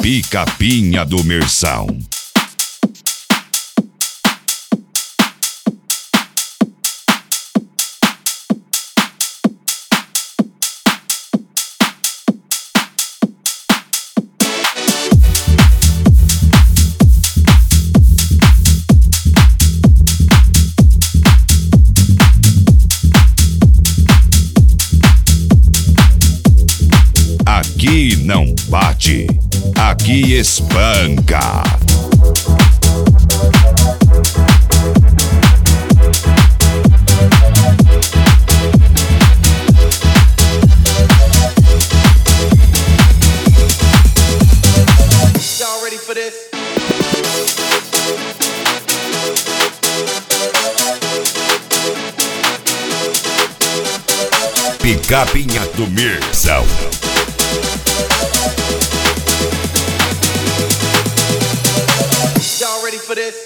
Pica-pinha do Mersal. Aqui não bate, aqui espanca. Y'all ready for this? Pica-pinha do Mersal. Y'all ready for this?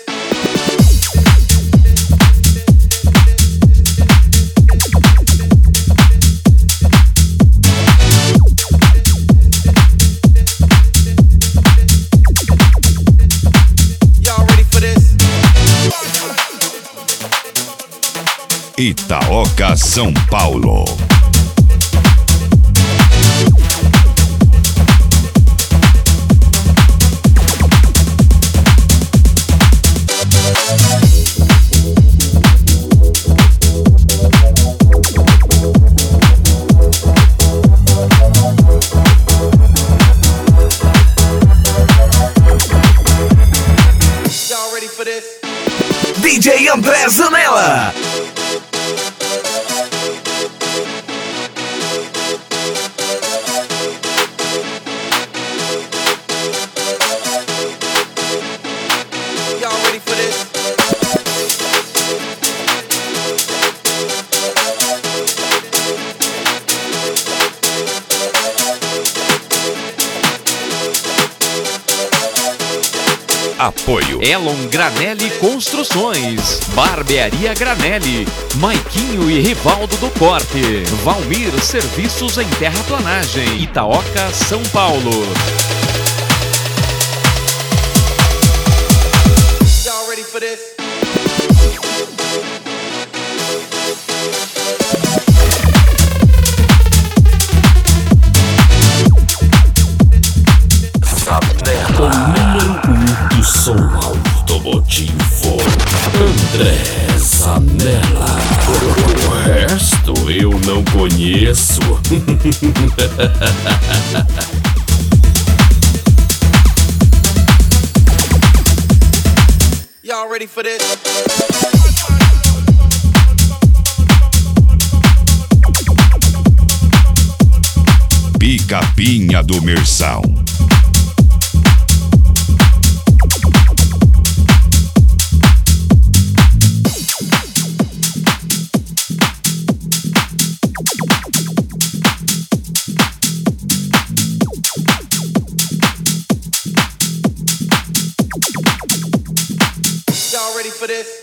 Y'all ready for this? Itaoca, São Paulo. Y'all ready for this? DJ André Zanella. Y'all ready for this? Apoio Elon Granelli Construções, Barbearia Granelli, Maiquinho e Rivaldo do Corte, Valmir Serviços em Terraplanagem, Itaoca, São Paulo. Y'all ready for this? O número 1 do som automotivo, André Zanella. O resto eu não conheço. Y'all ready for this? Pica-pinha do Mersal. Y'all ready for this?